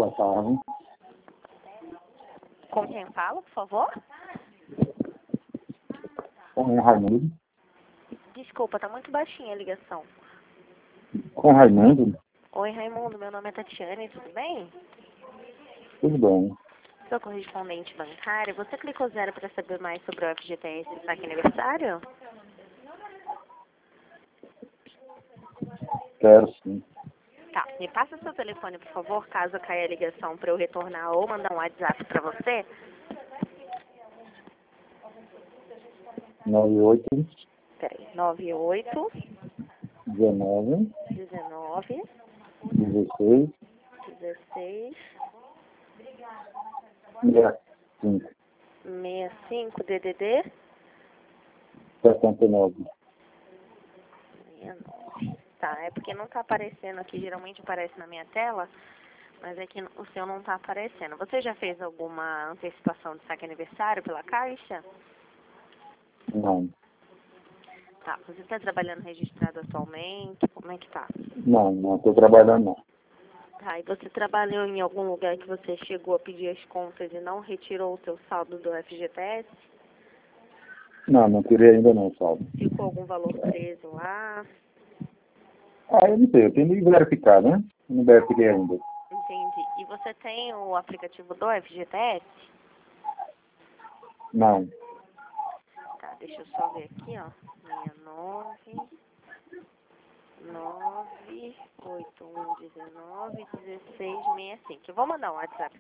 Boa tarde. Com quem falo, por favor? Com o Raimundo. Desculpa, tá muito baixinha a ligação. Com o Raimundo? Oi, Raimundo, meu nome é Tatiane, tudo bem? Tudo bem. Sou correspondente bancária. Você clicou 0 para saber mais sobre o FGTS e saque aniversário? Quero sim. Tá, me passa seu telefone, por favor, caso caia a ligação para eu retornar ou mandar um WhatsApp para você. 98 Peraí, 98 19 19 16 16 65 65 DDD 69. 69. Tá, é porque não tá aparecendo aqui, geralmente aparece na minha tela, mas é que o seu não tá aparecendo. Você já fez alguma antecipação de saque aniversário pela Caixa? Não. Tá, você tá trabalhando registrado atualmente? Como é que tá? Não estou trabalhando não. Tá, e você trabalhou em algum lugar que você chegou a pedir as contas e não retirou o seu saldo do FGTS? Não tirei ainda não, sabe? Ficou algum valor preso lá? Eu não sei, eu tenho que verificar, né? Não verifiquei ainda. Entendi. E você tem o aplicativo do FGTS? Não. Tá, deixa eu só ver aqui, ó. 69 98119 1665. Eu vou mandar um WhatsApp